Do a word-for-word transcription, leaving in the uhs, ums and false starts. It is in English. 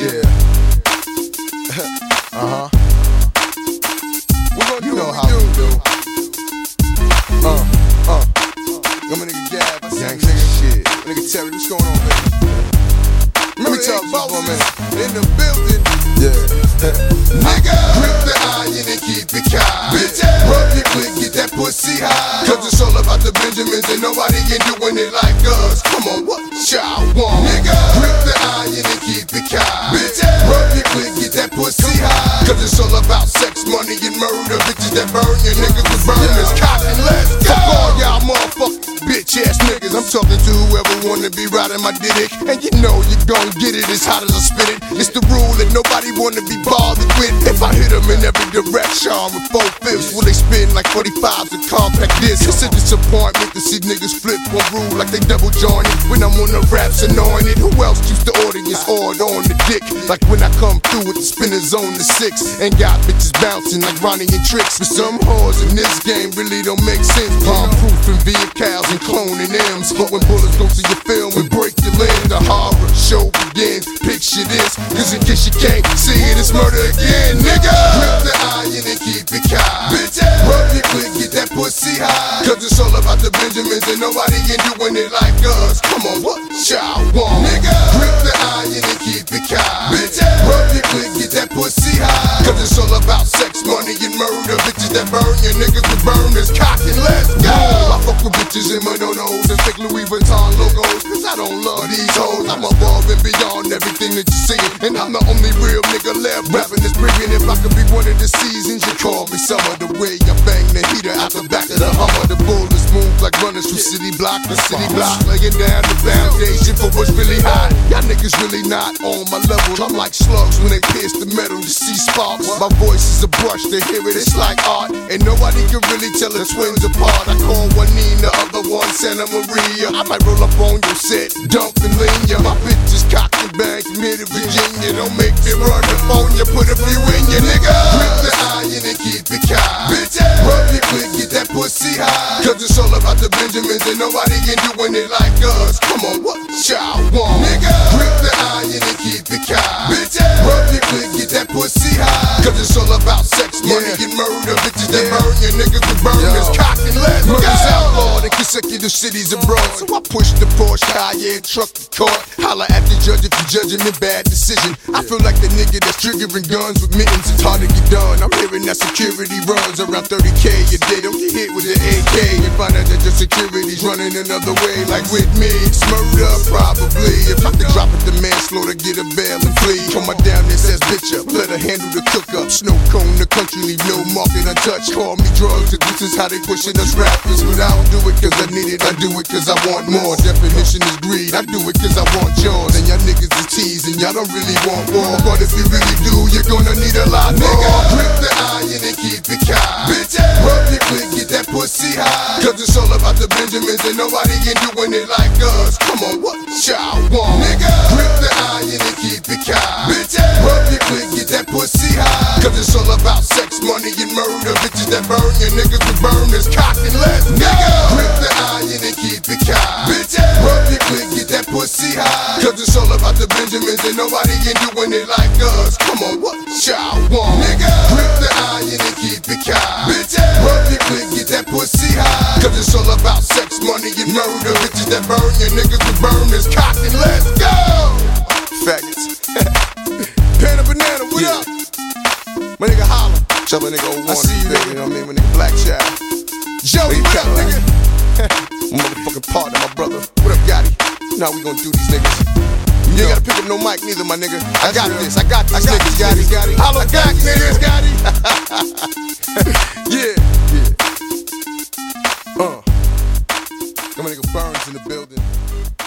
Yeah. Uh-huh. We're gonna do you know what how we do. Uh, uh. Got my nigga Gab, I see nigga. Shit. Nigga Terry, what's going on, man? Let me talk about one minute. In the building. Yeah. Nigga, grip the iron and keep it calm. Bitch, rub your click, get that pussy high. Cause it's all about the Benjamins and nobody ain't doing it like us. Come on, what y'all want? Nigga, grip the iron and keep it calm. Bitch, rub your click, get that pussy high. Cause it's all about sex, money, and murder. Bitches that burn your niggas with burners. Cock and let's go. Fuck all y'all motherfucking bitch ass niggas. I'm talking to whoever wanna be riding my dick. And you know you gon' get it as hot as I spit it. It's the rule that nobody wanna be bothered with. If I hit them in every direction with four fifths, will they spin like forty-fives and compact discs? It's a disappointment to see niggas flip one rule like they double jointed. When I'm on the raps anointed, who else keeps the audience hard on the dick? Like when I come through with the spinners on the six and got bitches bouncing like Ronnie and Tricks. But some whores in this game really don't make sense. Bomb proofing vehicles and cloning M's. But when bullets go to your film and break your limb, the horror show begins. Picture this, cause in case you can't see it, it's murder again, nigga. Grip the iron and keep it calm. Bitch, rub your click, get that pussy high. Cause it's all about the Benjamins and nobody ain't doing it like us. Come on, what y'all want? Nigga, grip the iron and keep it calm. Bitch, rub your click, get that pussy high. Cause it's all about sex, money, and murder. Bitches that burn your niggas with burners. Cock and let's go. I fuck with bitches in Mononos and fake Louis Vuitton logos. Cause I don't love these hoes. I'm above and beyond everything that you see. And I'm the only real nigga left rapping this brilliant. If I could be one of the seasons, you call me summer. The way I bang the heater out the back of the Hummer. The bullets move like runners from city block to city block, laying down the foundation for what's really hot. Y'all niggas really not on my level. I'm like slugs when they pierce the metal, you see sparks. My voice is a brush, to hear it, it's like art. And nobody can really tell the twins apart. I call one Nina, other one Santa Maria. I might roll up on your set, dump and lean ya. My bitch is cocked and bang from here to Virginia. Don't make me run the phone, you put a few in ya, nigga. Grip the iron and keep it calm. Bitch, rub your click, get that pussy high. Cause it's all about the Benjamins and nobody ain't doing it like us. Come on, what y'all want? Nigga, grip the iron and keep it calm. Bitch, rub your click, get that pussy high. Cause it's all about sex, money, yeah, and murder. Bitches that yeah. burn your niggas with burners. Cock and let's go. Murder's outlawed in consecutive cities abroad. So I push the Porsche, Cayenne, truck the court. Holla at the judge if you judging me bad decision. I feel like the nigga that's triggering guns with mittens. It's hard to get done. I'm hearing that security runs around thirty K a day. Don't get hit with the A K and find out that your security's running another way. Like with me, it's murder probably. If I could drop it, the manslaughter, get a bail and flee. Come on down there, says bitch up. Let her handle the cook up. Snow cone the country, leave no market untouched. Call me drugs, and this is how they pushing us rappers. But I don't do it cause I need it, I do it cause I want more. Definition is greed, I do it cause I want yours. And y'all niggas is teasing, y'all don't really want war. But if you really do, you're gonna need a lot more. Nigga, grip the iron and keep it calm. Bitch, rub your click, get that pussy high. Cause it's all about the Benjamins and nobody ain't doing it like us. Come on, what y'all want? Nigga, grip the iron and keep it calm. Bitch, rub your click, get that pussy high. Cause it's all about sex, money, and murder. Bitches that burn your niggas with burners. Cock and let's go. Nigga, grip the iron and keep it calm. Bitch, rub your click, get that pussy high. Cause it's all about the Benjamins and nobody ain't doing it like us. Come on, what y'all want? Nigga, grip the iron and keep it calm. Bitch, rub your click, get that pussy high. Cause it's all about sex, money, and murder. Bitches that burn your niggas with burners. Cock and let's go. Faggots. Pen and banana, what yeah. up? My nigga Holla. Tell my nigga oh one. I see you, nigga. You know what I mean? My nigga Black Child. Joey, what up, nigga? My motherfucking partner, my brother. What up, Gotti? You know how we gonna do these niggas. You ain't gotta pick up no mic neither, my nigga. I got real. this, I got these I got niggas, Gotti. Gotti. Holla back, niggas, Gotti. Yeah, yeah. Uh. My nigga Burns in the building.